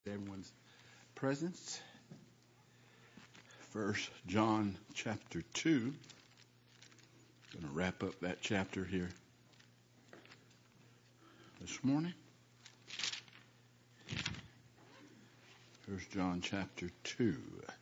Everyone's presence. 1 John chapter 2. Going to wrap up that chapter here this morning. 1 John chapter 2.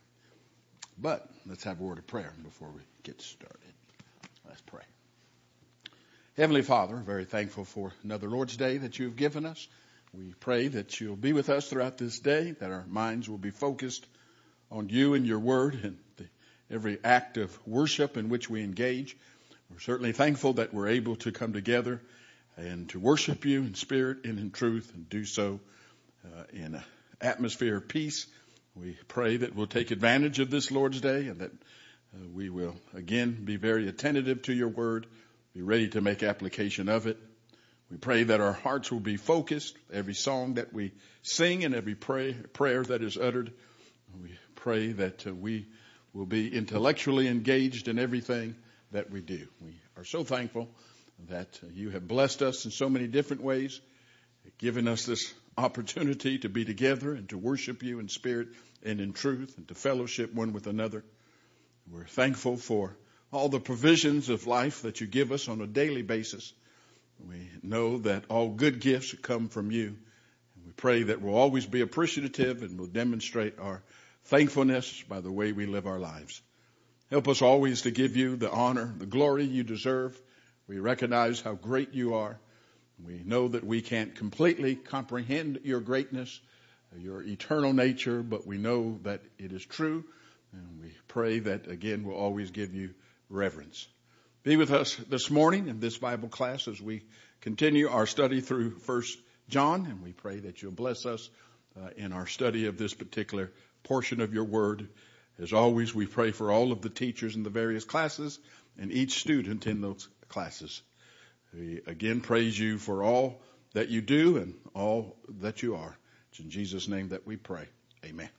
But let's have a word of prayer before we get started. Let's pray. Heavenly Father, very thankful for another Lord's Day that you've given us. We pray that you'll be with us throughout this day, that our minds will be focused on you and your word and every act of worship in which we engage. We're certainly thankful that we're able to come together and to worship you in spirit and in truth and do so in an atmosphere of peace. We pray that we'll take advantage of this Lord's Day and that we will again be very attentive to your word, be ready to make application of it. We pray that our hearts will be focused, every song that we sing and every prayer that is uttered. We pray that we will be intellectually engaged in everything that we do. We are so thankful that you have blessed us in so many different ways, given us this opportunity to be together and to worship you in spirit and in truth and to fellowship one with another. We're thankful for all the provisions of life that you give us on a daily basis. We know that all good gifts come from you. And we pray that we'll always be appreciative and we'll demonstrate our thankfulness by the way we live our lives. Help us always to give you the honor, the glory you deserve. We recognize how great you are. We know that we can't completely comprehend your greatness, your eternal nature, but we know that it is true. And we pray that, again, we'll always give you reverence. Be with us this morning in this Bible class as we continue our study through 1 John, and we pray that you'll bless us in our study of this particular portion of your word. As always, we pray for all of the teachers in the various classes and each student in those classes. We again praise you for all that you do and all that you are. It's in Jesus' name that we pray. Amen.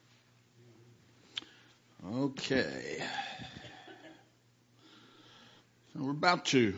Okay. So we're about to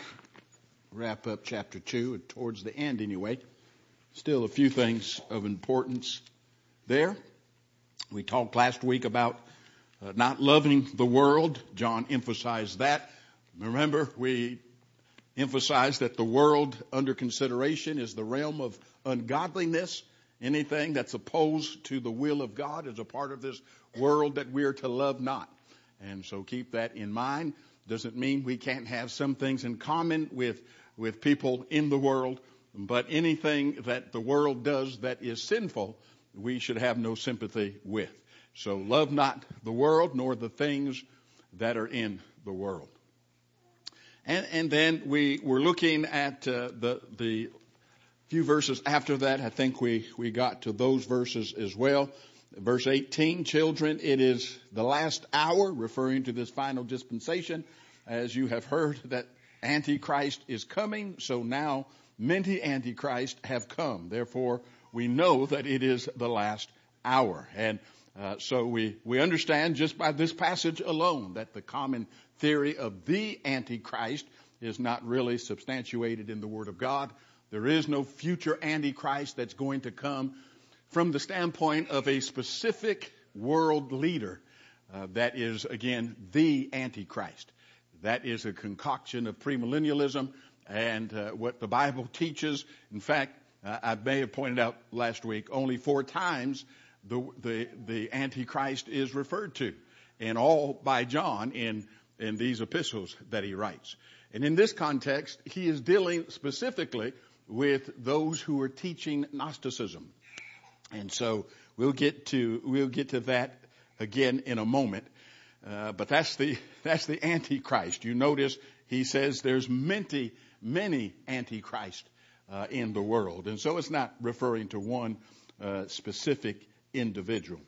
wrap up chapter 2, towards the end anyway. Still a few things of importance there. We talked last week about not loving the world. John emphasized that. Remember, we emphasized that the world under consideration is the realm of ungodliness. Anything that's opposed to the will of God is a part of this world that we are to love not. And so keep that in mind. Doesn't mean we can't have some things in common with people in the world, but anything that the world does that is sinful, we should have no sympathy with. So love not the world nor the things that are in the world. And then we were looking at the few verses after that. I think we got to those verses as well. Verse 18, children, it is the last hour, referring to this final dispensation. As you have heard that Antichrist is coming, so now many Antichrists have come. Therefore, we know that it is the last hour. And so we understand just by this passage alone that the common theory of the Antichrist is not really substantiated in the Word of God. There is no future Antichrist that's going to come from the standpoint of a specific world leader that is, again, the Antichrist. That is a concoction of premillennialism and what the Bible teaches. In fact, I may have pointed out last week, only 4 times the Antichrist is referred to, and all by John in these epistles that he writes. And in this context, he is dealing specifically with those who are teaching Gnosticism. And so we'll get to that again in a moment. But that's the Antichrist. You notice he says there's many Antichrists in the world. And so it's not referring to one specific individual.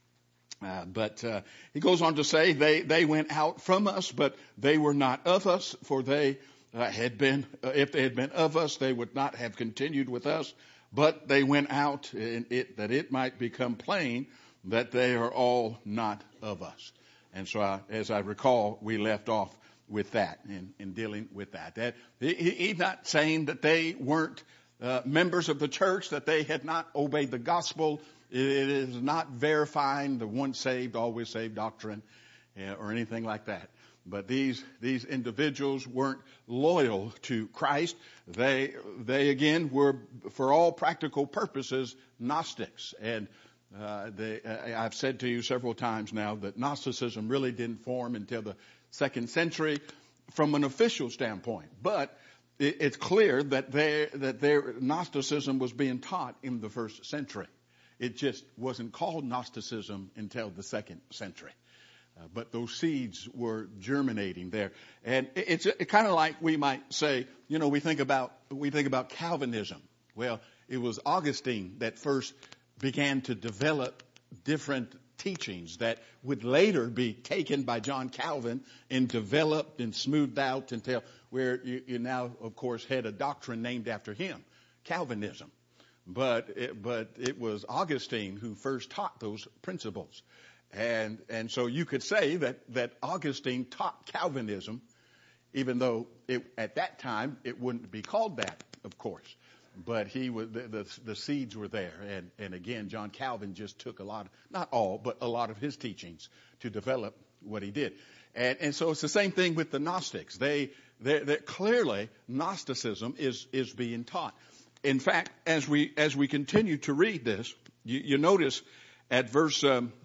But he goes on to say they went out from us, but they were not of us, for they had been, if they had been of us, they would not have continued with us. But they went out that it might become plain that they are all not of us. And so, as I recall, we left off with that in dealing with that. He's not saying that they weren't members of the church, that they had not obeyed the gospel It is not verifying the once saved, always saved doctrine or anything like that. But these individuals weren't loyal to Christ. They again were, for all practical purposes, Gnostics. And I've said to you several times now that Gnosticism really didn't form until the 2nd century from an official standpoint. But it's clear that their Gnosticism was being taught in the 1st century. It just wasn't called Gnosticism until the 2nd century. But those seeds were germinating there. And it's kind of like we might say, we think about Calvinism. Well, it was Augustine that first began to develop different teachings that would later be taken by John Calvin and developed and smoothed out until where you now, of course, had a doctrine named after him, Calvinism. But it was Augustine who first taught those principles. And so you could say that Augustine taught Calvinism, even though at that time it wouldn't be called that, of course. But the seeds were there. And again, John Calvin just took not all, but a lot of his teachings to develop what he did. And so it's the same thing with the Gnostics. They clearly Gnosticism is being taught. In fact, as we continue to read this, you notice at verse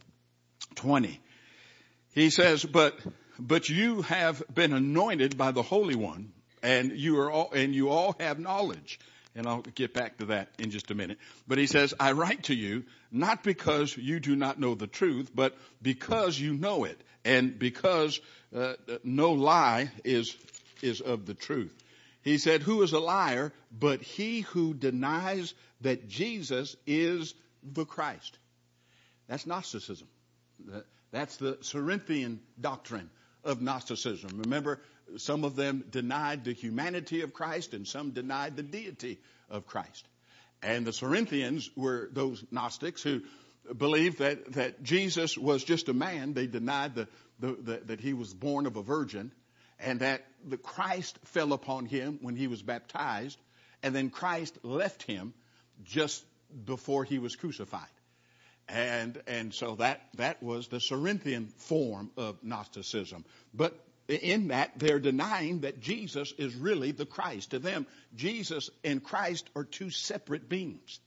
20, he says, but you have been anointed by the Holy One, and you all have knowledge. And I'll get back to that in just a minute. But he says, I write to you not because you do not know the truth, but because you know it, and because no lie is of the truth. He said, who is a liar but he who denies that Jesus is the Christ? That's Gnosticism. That's the Cerinthian doctrine of Gnosticism. Remember, some of them denied the humanity of Christ and some denied the deity of Christ. And the Cerinthians were those Gnostics who believed that Jesus was just a man. They denied that he was born of a virgin, and that the Christ fell upon him when he was baptized, and then Christ left him just before he was crucified. And so that was the Cerinthian form of Gnosticism. But in that, they're denying that Jesus is really the Christ. To them, Jesus and Christ are two separate beings.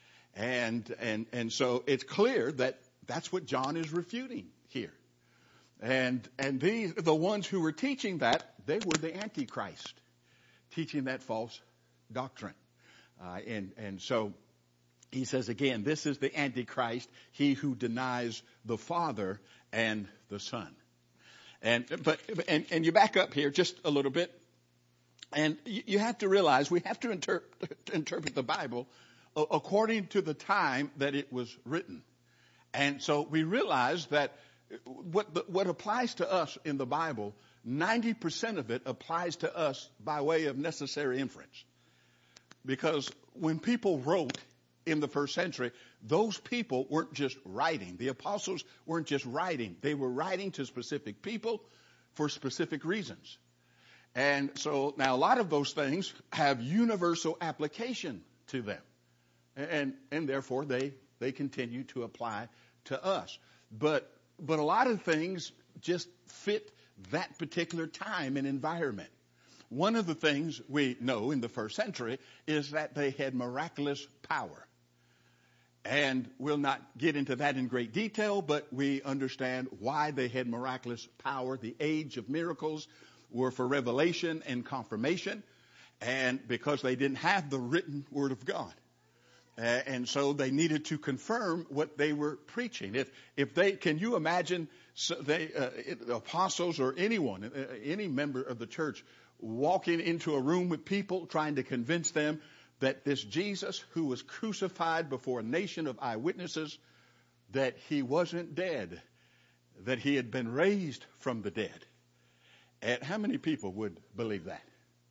And so it's clear that that's what John is refuting here. And the ones who were teaching that, they were the Antichrist, teaching that false doctrine. And so he says again, this is the Antichrist, he who denies the Father and the Son. And you back up here just a little bit, and you have to realize we have to interpret the Bible according to the time that it was written. And so we realize that what applies to us in the Bible, 90% of it applies to us by way of necessary inference. Because when people wrote in the 1st century, those people weren't just writing. The apostles weren't just writing. They were writing to specific people for specific reasons. And so now a lot of those things have universal application to them. And therefore they continue to apply to us. But a lot of things just fit that particular time and environment. One of the things we know in the 1st century is that they had miraculous power. And we'll not get into that in great detail, but we understand why they had miraculous power. The age of miracles were for revelation and confirmation, and because they didn't have the written Word of God. And so they needed to confirm what they were preaching. If they, can you imagine apostles or anyone, any member of the church, walking into a room with people trying to convince them that this Jesus who was crucified before a nation of eyewitnesses, that he wasn't dead, that he had been raised from the dead? And how many people would believe that?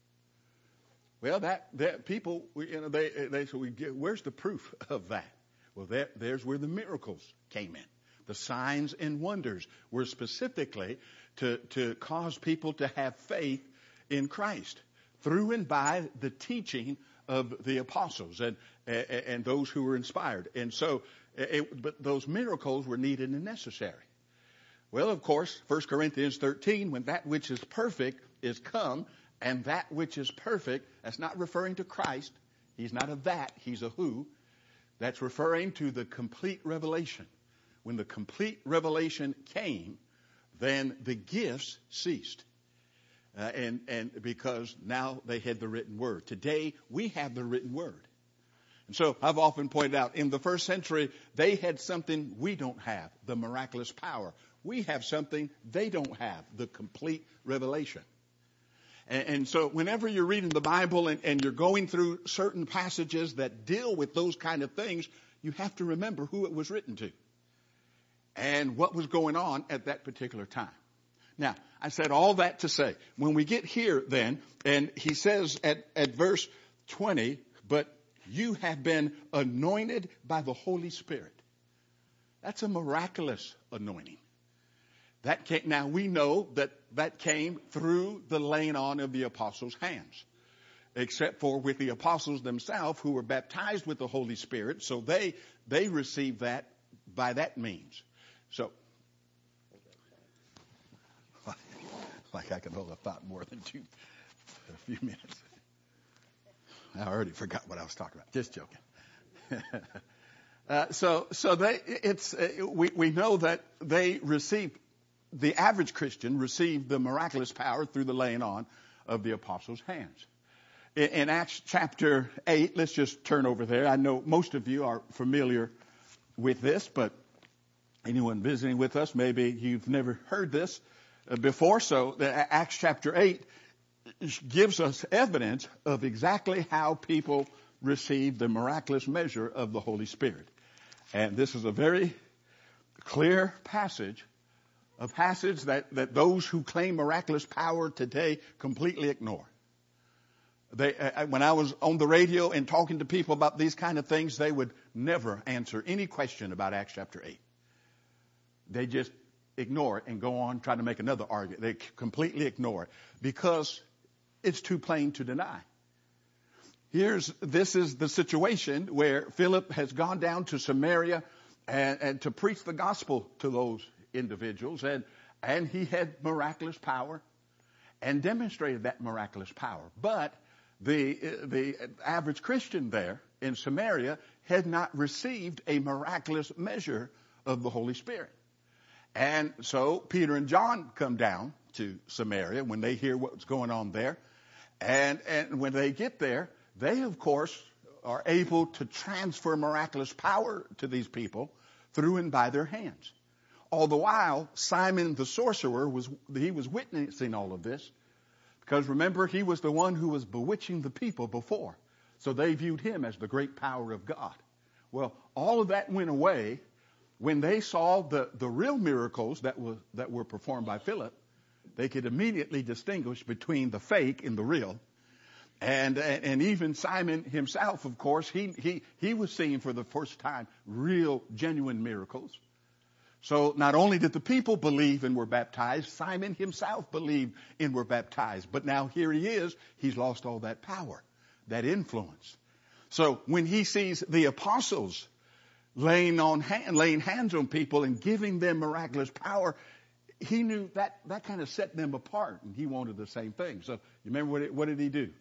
Well, that people, they say, where's the proof of that? Well, there's where the miracles came in. The signs and wonders were specifically to cause people to have faith in Christ through and by the teaching of the apostles and those who were inspired. And so, but those miracles were needed and necessary. Well, of course, 1 Corinthians 13, when that which is perfect is come, and that which is perfect, that's not referring to Christ. He's not a that, he's a who. That's referring to the complete revelation. When the complete revelation came, then the gifts ceased. And because now they had the written word. Today, we have the written word. And so I've often pointed out, in the first century, they had something we don't have, the miraculous power. We have something they don't have, the complete revelation. And so whenever you're reading the Bible and you're going through certain passages that deal with those kind of things, you have to remember who it was written to and what was going on at that particular time. Now, I said all that to say, when we get here then, and he says at verse 20, but you have been anointed by the Holy Spirit. That's a miraculous anointing. Now we know that came through the laying on of the apostles' hands, except for with the apostles themselves who were baptized with the Holy Spirit, so they received that by that means. So, like I can hold a thought more than a few minutes. I already forgot what I was talking about. Just joking. We know that they received. The average Christian received the miraculous power through the laying on of the apostles' hands. In Acts chapter 8, let's just turn over there. I know most of you are familiar with this, but anyone visiting with us, maybe you've never heard this before. So Acts chapter 8 gives us evidence of exactly how people received the miraculous measure of the Holy Spirit. And this is a very clear passage. A passage that those who claim miraculous power today completely ignore. When I was on the radio and talking to people about these kind of things, they would never answer any question about Acts chapter 8. They just ignore it and go on trying to make another argument. They completely ignore it because it's too plain to deny. This is the situation where Philip has gone down to Samaria and to preach the gospel to those individuals, and he had miraculous power and demonstrated that miraculous power. But the average Christian there in Samaria had not received a miraculous measure of the Holy Spirit. And so Peter and John come down to Samaria when they hear what's going on there. And when they get there, they, of course, are able to transfer miraculous power to these people through and by their hands. All the while, Simon the sorcerer was witnessing all of this, because remember, he was the one who was bewitching the people before. So they viewed him as the great power of God. Well, all of that went away when they saw the real miracles that were performed by Philip. They could immediately distinguish between the fake and the real. And even Simon himself, of course, he was seeing for the first time real, genuine miracles. So not only did the people believe and were baptized, Simon himself believed and were baptized. But now here he is, he's lost all that power, that influence. So when he sees the apostles laying hands on people and giving them miraculous power, he knew that kind of set them apart, and he wanted the same thing. So you remember what did he do?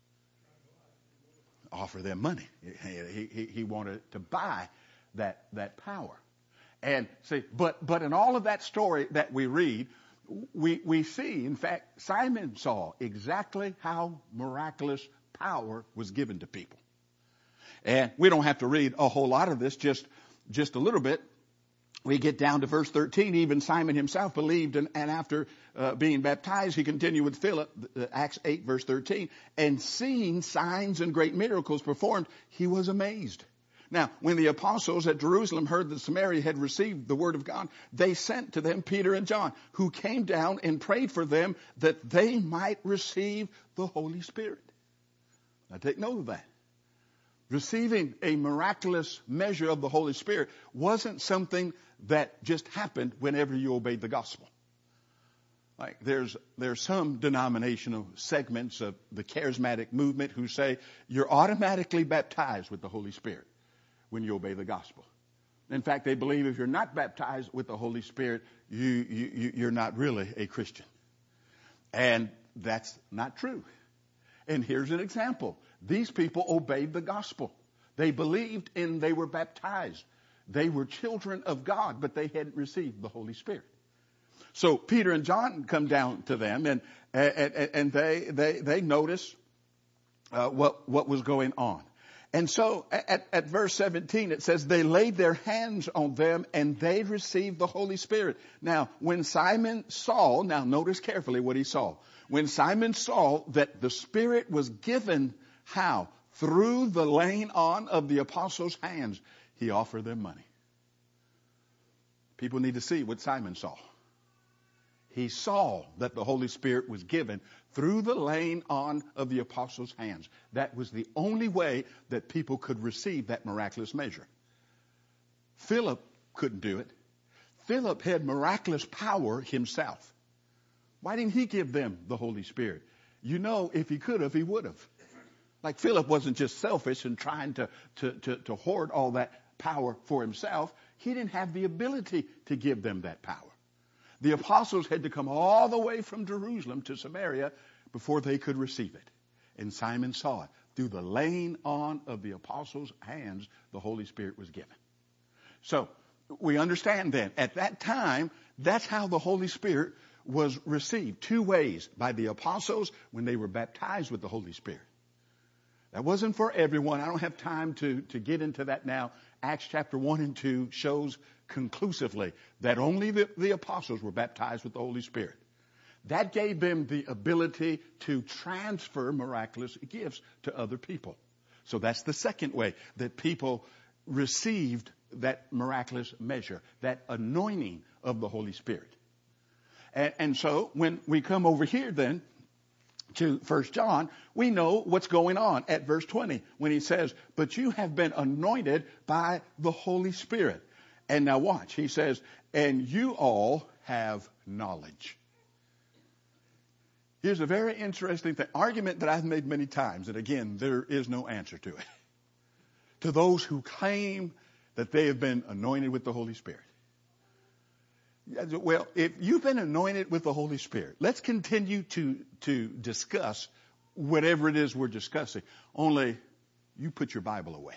Offer them money. He wanted to buy that power. And see, but in all of that story that we read, we see, in fact, Simon saw exactly how miraculous power was given to people. And we don't have to read a whole lot of this, just a little bit. We get down to verse 13. Even Simon himself believed, and after being baptized, he continued with Philip, Acts 8, verse 13. And seeing signs and great miracles performed, he was amazed. Now, when the apostles at Jerusalem heard that Samaria had received the word of God, they sent to them Peter and John, who came down and prayed for them that they might receive the Holy Spirit. Now take note of that. Receiving a miraculous measure of the Holy Spirit wasn't something that just happened whenever you obeyed the gospel. Like there's some denominational segments of the charismatic movement who say you're automatically baptized with the Holy Spirit when you obey the gospel. In fact, they believe if you're not baptized with the Holy Spirit, you're not really a Christian. And that's not true. And here's an example. These people obeyed the gospel. They believed and they were baptized. They were children of God, but they hadn't received the Holy Spirit. So Peter and John come down to them, and they notice what was going on. And so at verse 17 it says they laid their hands on them and they received the Holy Spirit. Now when Simon saw, now notice carefully what he saw. When Simon saw that the Spirit was given, how? Through the laying on of the apostles' hands, he offered them money. People need to see what Simon saw. He saw that the Holy Spirit was given through the laying on of the apostles' hands. That was the only way that people could receive that miraculous measure. Philip couldn't do it. Philip had miraculous power himself. Why didn't he give them the Holy Spirit? You know, if he could have, he would have. Like Philip wasn't just selfish and trying to hoard all that power for himself. He didn't have the ability to give them that power. The apostles had to come all the way from Jerusalem to Samaria before they could receive it. And Simon saw it. Through the laying on of the apostles' hands, the Holy Spirit was given. So we understand then, at that time, that's how the Holy Spirit was received. Two ways. By the apostles when they were baptized with the Holy Spirit. That wasn't for everyone. I don't have time to get into that now. Acts chapter 1 and 2 shows conclusively that only the apostles were baptized with the Holy Spirit. That gave them the ability to transfer miraculous gifts to other people. So that's the second way that people received that miraculous measure, that anointing of the Holy Spirit. And so when we come over here then to 1 John, we know what's going on at verse 20 when he says, but you have been anointed by the Holy Spirit. And now watch, he says, and you all have knowledge. Here's a very interesting argument that I've made many times, and again, there is no answer to it. To those who claim that they have been anointed with the Holy Spirit. Well, if you've been anointed with the Holy Spirit, let's continue to discuss whatever it is we're discussing. Only you put your Bible away.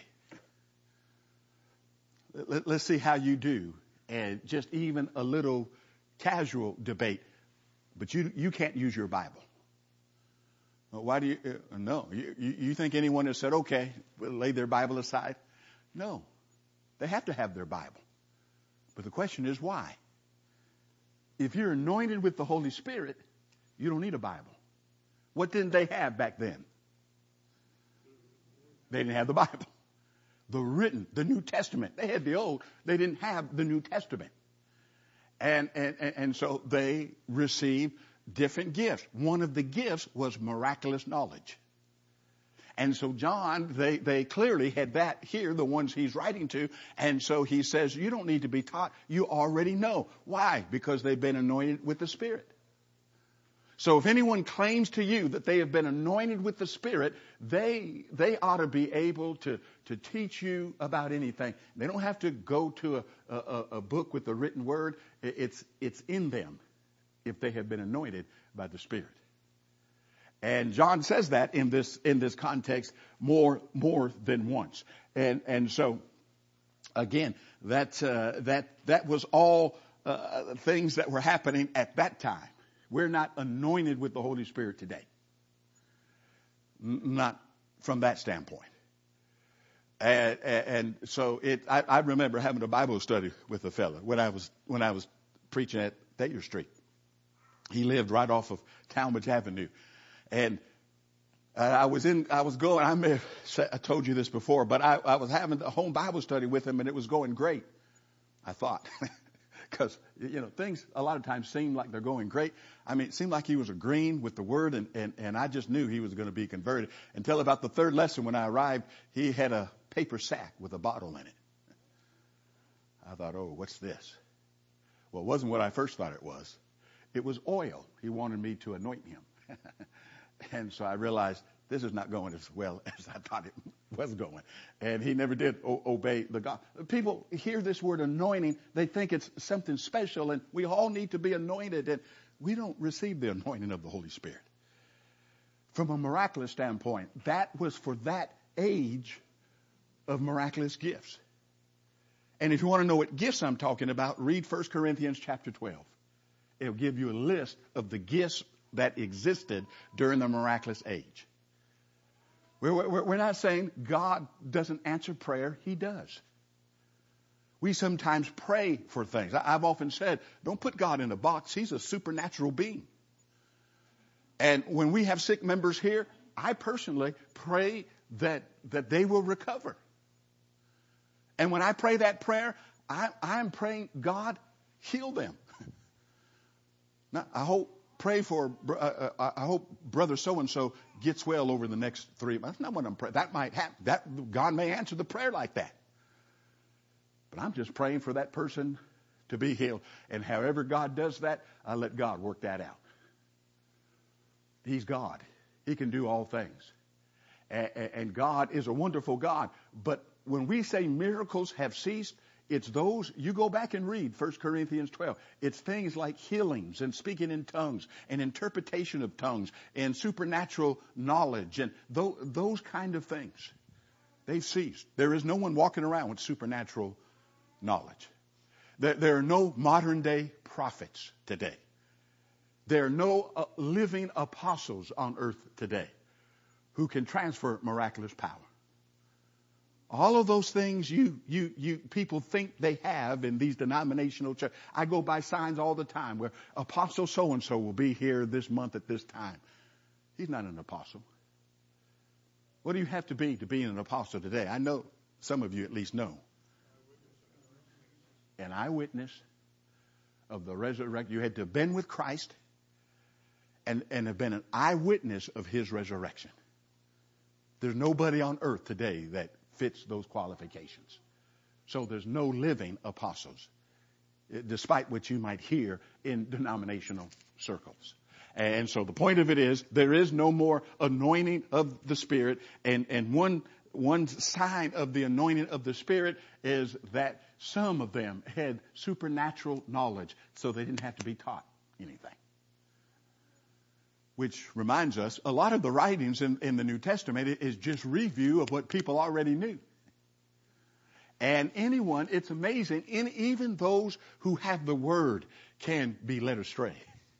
Let's see how you do. And just even a little casual debate. But you can't use your Bible. Why do you? No. You think anyone has said, okay, lay their Bible aside? No. They have to have their Bible. But the question is why? If you're anointed with the Holy Spirit, you don't need a Bible. What didn't they have back then? They didn't have the Bible. The New Testament. They had the Old. They didn't have the New Testament. And so they received different gifts. One of the gifts was miraculous knowledge. And so John, they clearly had that here, the ones he's writing to. And so he says, you don't need to be taught. You already know. Why? Because they've been anointed with the Spirit. So if anyone claims to you that they have been anointed with the Spirit, they ought to be able to teach you about anything. They don't have to go to a book with the written word. It's in them if they have been anointed by the Spirit. And John says that in this context more than once. And so again, that was all things that were happening at that time. We're not anointed with the Holy Spirit today. Not from that standpoint. And so I remember having a Bible study with a fellow when I was preaching at Thayer Street. He lived right off of Talmadge Avenue. And I may have I told you this before, but I was having the home Bible study with him and it was going great. I thought, because, things a lot of times seem like they're going great. I mean, it seemed like he was agreeing with the word and I just knew he was going to be converted until about the third lesson when I arrived, he had a paper sack with a bottle in it. I thought, oh, what's this? Well, it wasn't what I first thought it was. It was oil. He wanted me to anoint him. And so I realized this is not going as well as I thought it was going. And he never did obey the God. People hear this word anointing, they think it's something special, and we all need to be anointed, and we don't receive the anointing of the Holy Spirit. From a miraculous standpoint, that was for that age of miraculous gifts. And if you want to know what gifts I'm talking about, read 1 Corinthians chapter 12. It'll give you a list of the gifts that existed during the miraculous age. We're not saying God doesn't answer prayer. He does. We sometimes pray for things. I've often said, don't put God in a box. He's a supernatural being. And when we have sick members here, I personally pray that they will recover. And when I pray that prayer, I'm praying, God, heal them. Now, I hope brother so-and-so gets well over the next 3 months. That's not what I'm praying. That might happen. God may answer the prayer like that. But I'm just praying for that person to be healed. And however God does that, I let God work that out. He's God. He can do all things. And God is a wonderful God. But when we say miracles have ceased, it's those, you go back and read 1 Corinthians 12. It's things like healings and speaking in tongues and interpretation of tongues and supernatural knowledge and those kind of things. They've ceased. There is no one walking around with supernatural knowledge. There are no modern day prophets today. There are no living apostles on earth today who can transfer miraculous power. All of those things you people think they have in these denominational churches. I go by signs all the time where Apostle so-and-so will be here this month at this time. He's not an apostle. What do you have to be an apostle today? I know some of you at least know. An eyewitness of the resurrection. You had to have been with Christ and have been an eyewitness of his resurrection. There's nobody on earth today that fits those qualifications. So there's no living apostles, despite what you might hear in denominational circles. And so the point of it is, there is no more anointing of the Spirit. And one sign of the anointing of the Spirit is that some of them had supernatural knowledge, so they didn't have to be taught anything. Which reminds us, a lot of the writings in the New Testament is just review of what people already knew. And anyone, it's amazing, even those who have the Word can be led astray.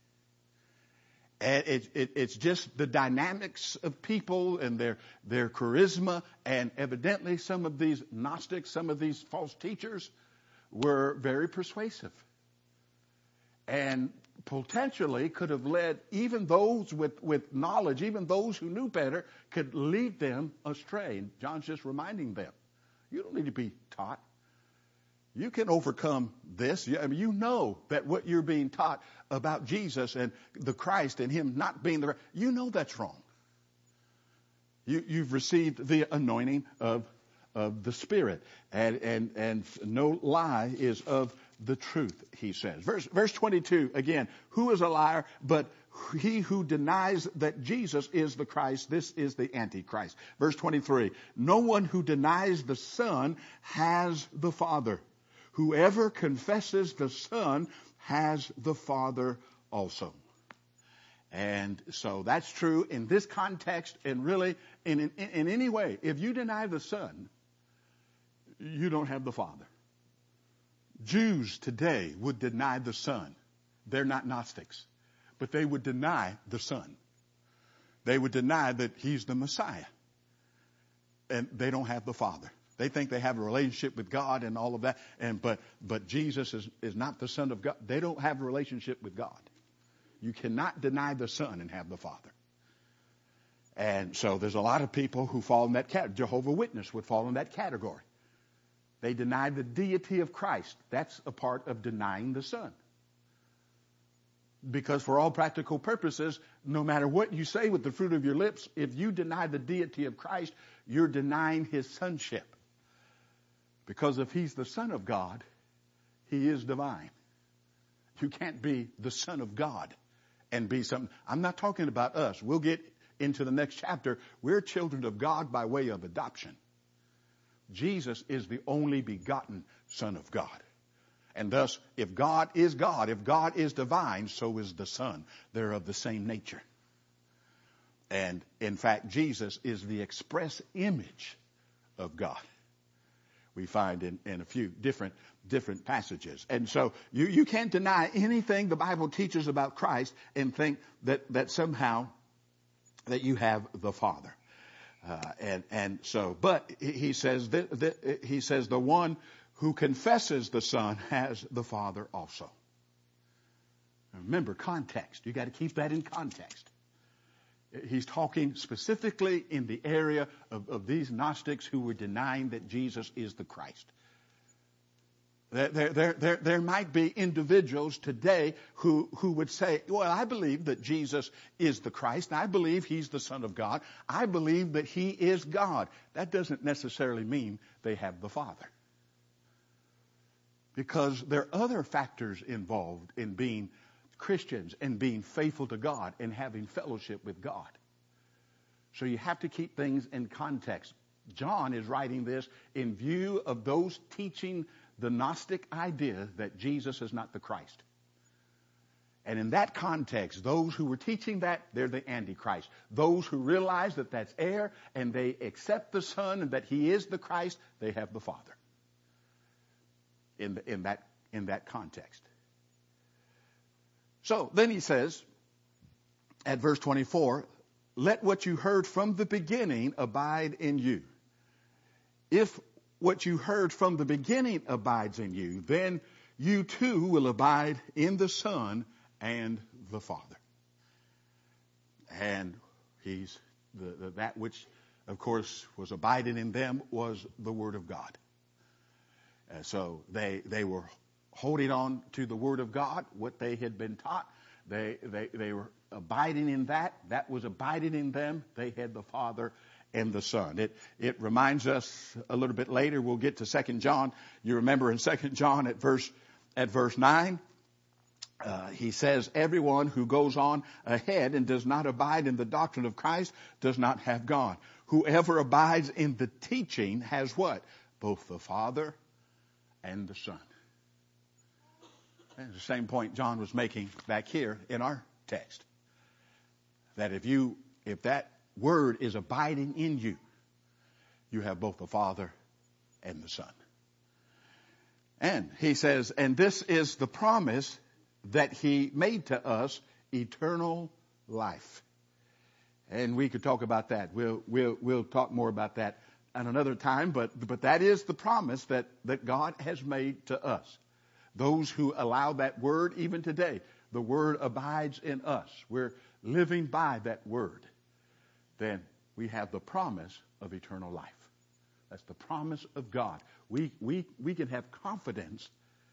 And it's just the dynamics of people and their charisma, and evidently some of these Gnostics, some of these false teachers were very persuasive. And potentially could have led even those with knowledge, even those who knew better, could lead them astray. And John's just reminding them, you don't need to be taught. You can overcome this. I mean, you know that what you're being taught about Jesus and the Christ and him not being the, you know that's wrong. You've received the anointing of the Spirit, and no lie is of the truth, he says. Verse 22, again, who is a liar but he who denies that Jesus is the Christ? This is the Antichrist. Verse 23, no one who denies the Son has the Father. Whoever confesses the Son has the Father also. And so that's true in this context, and really in any way. If you deny the Son, you don't have the Father. Jews today would deny the Son. They're not Gnostics, but they would deny the Son. They would deny that he's the Messiah. And they don't have the Father. They think they have a relationship with God and all of that. But Jesus is not the Son of God. They don't have a relationship with God. You cannot deny the Son and have the Father. And so there's a lot of people who fall in that category. Jehovah's Witness would fall in that category. They deny the deity of Christ. That's a part of denying the Son. Because for all practical purposes, no matter what you say with the fruit of your lips, if you deny the deity of Christ, you're denying his sonship. Because if he's the Son of God, he is divine. You can't be the Son of God and be something. I'm not talking about us. We'll get into the next chapter. We're children of God by way of adoption. Jesus is the only begotten Son of God. And thus, if God is God, if God is divine, so is the Son. They're of the same nature. And in fact, Jesus is the express image of God. We find in a few different passages. And so you can't deny anything the Bible teaches about Christ and think that somehow that you have the Father. But he says the one who confesses the Son has the Father also. Remember, context. You got to keep that in context. He's talking specifically in the area of these Gnostics who were denying that Jesus is the Christ. There might be individuals today who would say, well, I believe that Jesus is the Christ, and I believe He's the Son of God. I believe that He is God. That doesn't necessarily mean they have the Father. Because there are other factors involved in being Christians and being faithful to God and having fellowship with God. So you have to keep things in context. John is writing this in view of those teaching the Gnostic idea that Jesus is not the Christ. And in that context, those who were teaching that, they're the Antichrist. Those who realize that that's air and they accept the Son and that He is the Christ, they have the Father. In that context. So then he says, at verse 24, let what you heard from the beginning abide in you. If what you heard from the beginning abides in you, then you too will abide in the Son and the Father. And he's that which, of course, was abiding in them was the Word of God. So they were holding on to the Word of God, what they had been taught. They were abiding in that. That was abiding in them. They had the Father and the Son. It reminds us a little bit later, we'll get to 2 John. You remember in 2 John at verse 9, he says, everyone who goes on ahead and does not abide in the doctrine of Christ does not have God. Whoever abides in the teaching has what? Both the Father and the Son. That's the same point John was making back here in our text. That if that word is abiding in you, you have both the Father and the Son. And he says, and this is the promise that He made to us, eternal life. And we could talk about that. We'll talk more about that at another time, but that is the promise that God has made to us. Those who allow that word, even today, the word abides in us. We're living by that word. Then we have the promise of eternal life. That's the promise of God. We can have confidence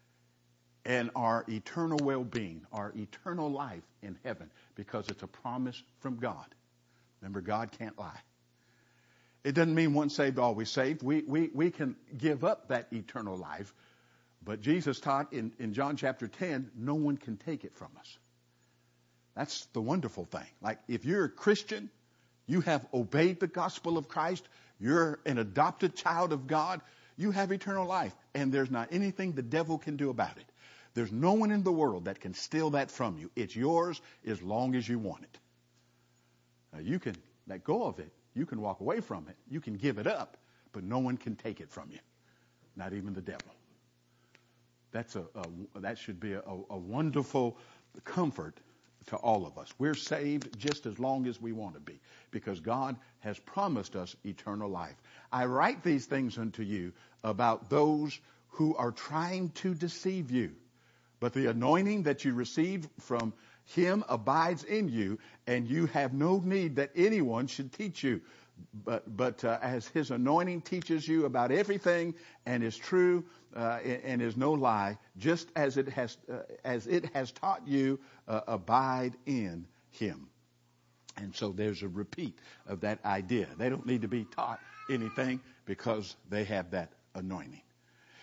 in our eternal well-being, our eternal life in heaven, because it's a promise from God. Remember, God can't lie. It doesn't mean once saved, always saved. We can give up that eternal life. But Jesus taught in John chapter 10, no one can take it from us. That's the wonderful thing. Like if you're a Christian, you have obeyed the gospel of Christ, you're an adopted child of God, you have eternal life. And there's not anything the devil can do about it. There's no one in the world that can steal that from you. It's yours as long as you want it. Now, you can let go of it. You can walk away from it. You can give it up. But no one can take it from you. Not even the devil. That should be a wonderful comfort to all of us. We're saved just as long as we want to be, because God has promised us eternal life. I write these things unto you about those who are trying to deceive you. But the anointing that you received from Him abides in you, and you have no need that anyone should teach you. But as His anointing teaches you about everything and is true and is no lie, just as it has taught you, abide in Him. And so there's a repeat of that idea. They don't need to be taught anything because they have that anointing.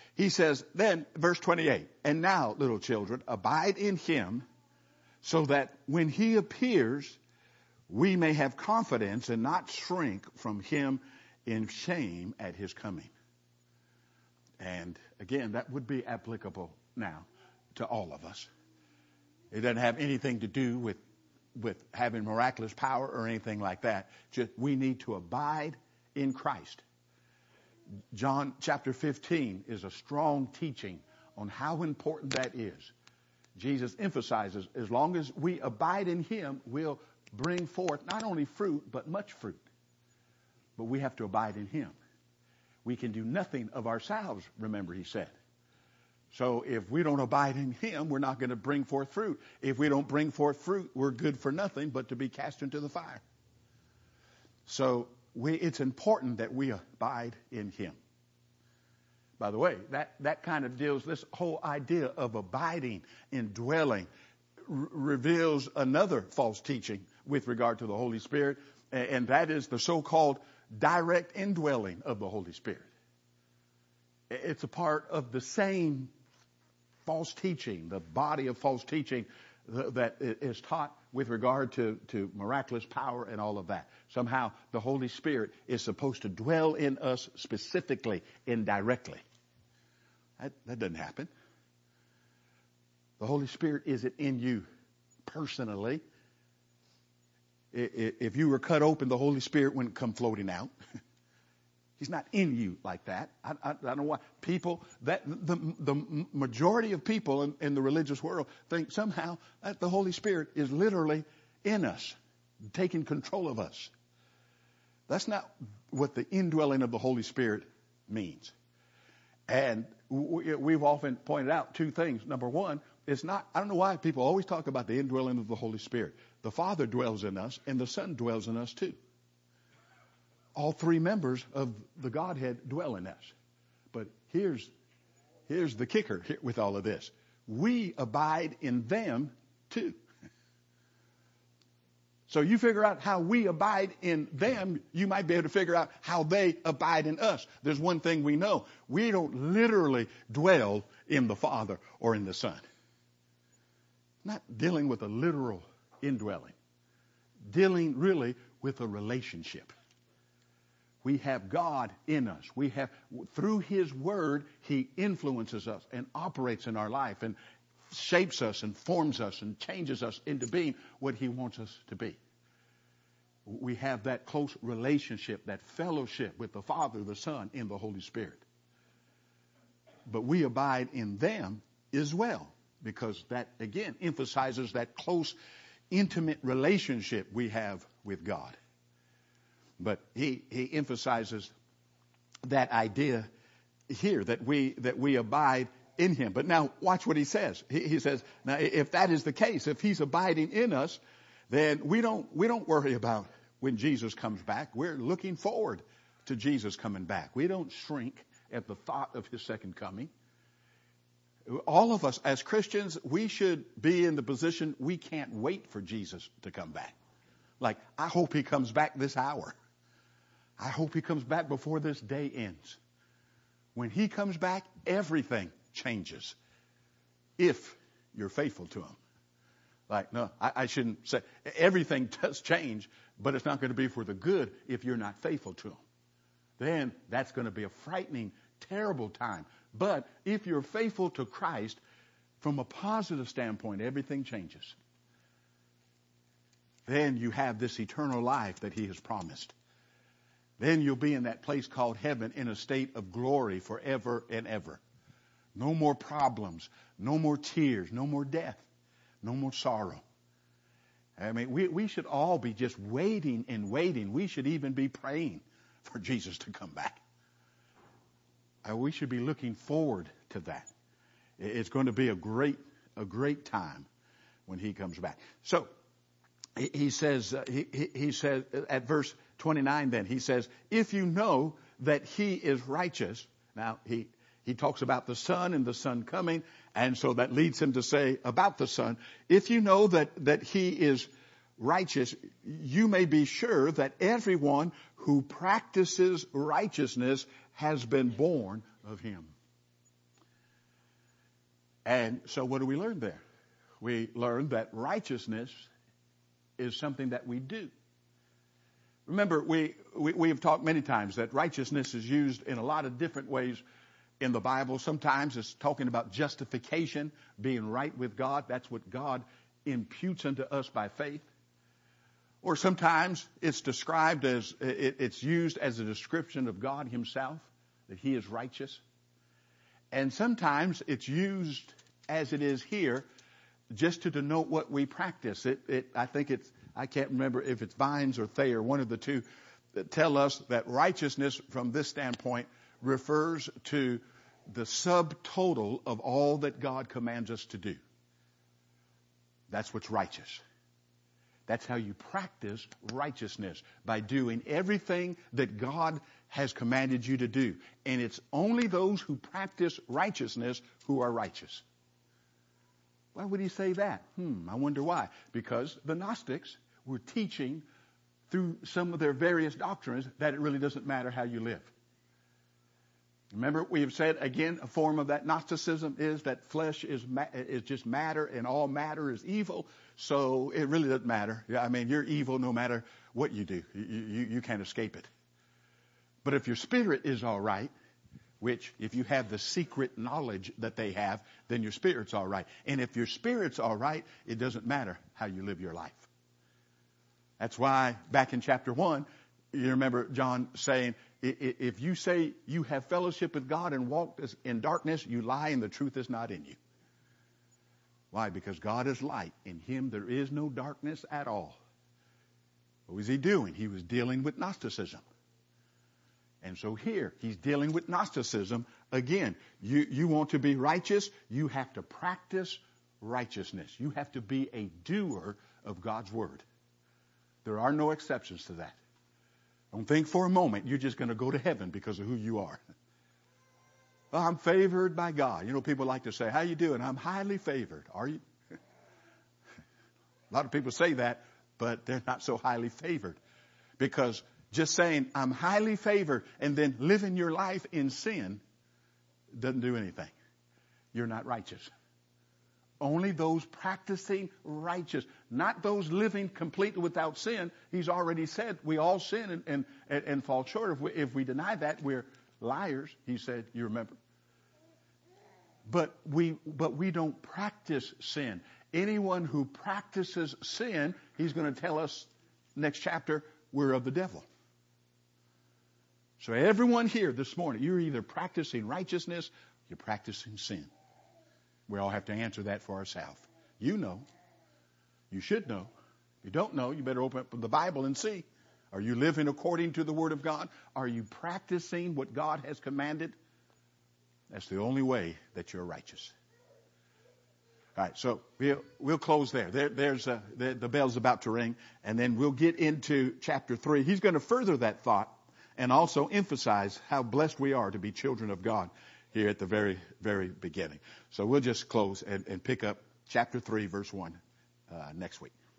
He says, then, verse 28, and now, little children, abide in him, so that when he appears, we may have confidence and not shrink from him in shame at his coming. And again, that would be applicable now to all of us. It doesn't have anything to do with having miraculous power or anything like that. Just we need to abide in Christ. John chapter 15 is a strong teaching on how important that is. Jesus emphasizes as long as we abide in him, we'll bring forth not only fruit, but much fruit. But we have to abide in him. We can do nothing of ourselves, remember he said. So if we don't abide in him, we're not going to bring forth fruit. If we don't bring forth fruit, we're good for nothing but to be cast into the fire. So it's important that we abide in him. By the way, that kind of deals, this whole idea of abiding, indwelling, reveals another false teaching with regard to the Holy Spirit, and that is the so-called direct indwelling of the Holy Spirit. It's a part of the same false teaching, the body of false teaching that is taught with regard to miraculous power and all of that. Somehow the Holy Spirit is supposed to dwell in us specifically, indirectly. That doesn't happen. The Holy Spirit isn't in you personally. If you were cut open, the Holy Spirit wouldn't come floating out. He's not in you like that. I don't know why. People, the majority of people in the religious world think somehow that the Holy Spirit is literally in us, taking control of us. That's not what the indwelling of the Holy Spirit means. And we've often pointed out two things. Number one, it's not, I don't know why people always talk about the indwelling of the Holy Spirit. The Father dwells in us and the Son dwells in us too. All three members of the Godhead dwell in us. But here's the kicker with all of this. We abide in them too. So you figure out how we abide in them, you might be able to figure out how they abide in us. There's one thing we know. We don't literally dwell in the Father or in the Son. Not dealing with a literal indwelling. Dealing really with a relationship. We have God in us. We have, through his word, he influences us and operates in our life and shapes us and forms us and changes us into being what he wants us to be. We have that close relationship, that fellowship with the Father, the Son, and the Holy Spirit. But we abide in them as well, because that, again, emphasizes that close, intimate relationship we have with God. But he emphasizes that idea here, that we abide in him. But now watch what he says. He says, now if that is the case, if he's abiding in us, then we don't worry about when Jesus comes back. We're looking forward to Jesus coming back. We don't shrink at the thought of his second coming. All of us as Christians, we should be in the position we can't wait for Jesus to come back. Like, I hope he comes back this hour. I hope he comes back before this day ends. When he comes back, everything changes if you're faithful to him. Like, no, I shouldn't say everything does change, but it's not going to be for the good if you're not faithful to him. Then that's going to be a frightening, terrible time. But if you're faithful to Christ, from a positive standpoint, everything changes. Then you have this eternal life that he has promised. Then you'll be in that place called heaven in a state of glory forever and ever. No more problems, no more tears, no more death, no more sorrow. I mean, we should all be just waiting and waiting. We should even be praying for Jesus to come back. We should be looking forward to that. It's going to be a great time when he comes back. So he says, he says at verse 29 then, he says, if you know that he is righteous. Now, he talks about the Son and the Son coming, and so that leads him to say about the Son, if you know that he is righteous, you may be sure that everyone who practices righteousness has been born of him. And so what do we learn there? We learn that righteousness is something that we do. Remember, we have talked many times that righteousness is used in a lot of different ways in the Bible. Sometimes it's talking about justification, being right with God. That's what God imputes unto us by faith. Or sometimes it's described as, it's used as a description of God himself, that he is righteous. And sometimes it's used as it is here, just to denote what we practice. I can't remember if it's Vines or Thayer, one of the two, that tell us that righteousness from this standpoint refers to the subtotal of all that God commands us to do. That's what's righteous. That's how you practice righteousness, by doing everything that God has commanded you to do. And it's only those who practice righteousness who are righteous. Why would he say that? I wonder why. Because the Gnostics were teaching through some of their various doctrines that it really doesn't matter how you live. Remember, we have said, again, a form of that Gnosticism is that flesh is just matter, and all matter is evil, so it really doesn't matter. I mean, you're evil no matter what you do. You can't escape it. But if your spirit is all right, which if you have the secret knowledge that they have, then your spirit's all right. And if your spirit's all right, it doesn't matter how you live your life. That's why back in chapter 1, you remember John saying, if you say you have fellowship with God and walk in darkness, you lie and the truth is not in you. Why? Because God is light. In him there is no darkness at all. What was he doing? He was dealing with Gnosticism. And so here, he's dealing with Gnosticism. Again, you want to be righteous, you have to practice righteousness. You have to be a doer of God's word. There are no exceptions to that. Don't think for a moment you're just going to go to heaven because of who you are. Well, I'm favored by God. You know, people like to say, how you doing? I'm highly favored. Are you? A lot of people say that, but they're not so highly favored. Because just saying, I'm highly favored, and then living your life in sin doesn't do anything. You're not righteous. Only those practicing righteous, not those living completely without sin. He's already said we all sin and fall short. If we deny that, we're liars, he said, you remember. But we don't practice sin. Anyone who practices sin, he's going to tell us next chapter, we're of the devil. So everyone here this morning, you're either practicing righteousness, or you're practicing sin. We all have to answer that for ourselves. You know. You should know. If you don't know, you better open up the Bible and see. Are you living according to the Word of God? Are you practicing what God has commanded? That's the only way that you're righteous. All right, so we'll close there. The bell's about to ring, and then we'll get into chapter 3. He's going to further that thought and also emphasize how blessed we are to be children of God here at the very, very beginning. So we'll just close and pick up chapter 3, verse 1 next week.